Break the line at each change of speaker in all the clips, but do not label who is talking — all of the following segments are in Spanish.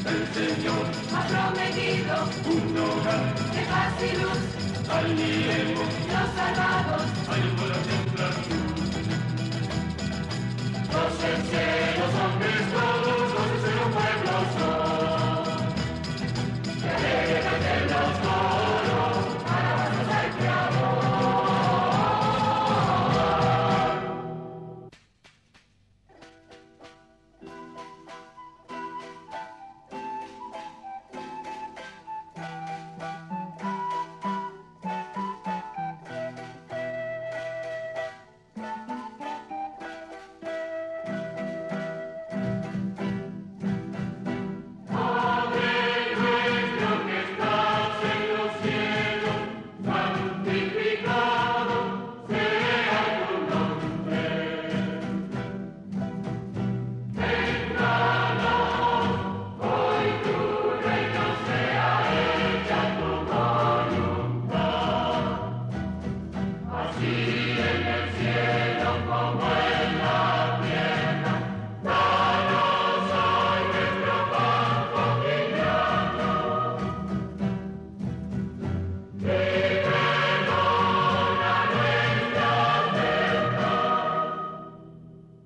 El Señor
ha prometido
un hogar,
de paz y luz,
aliemos,
los salvados,
hay para sembrar luz. Gócense los hombres todos, gócense los pueblos son. Que alegre canten los coros, alabanzas al Creador.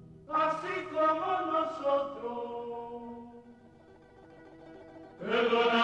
Así como nosotros. Perdona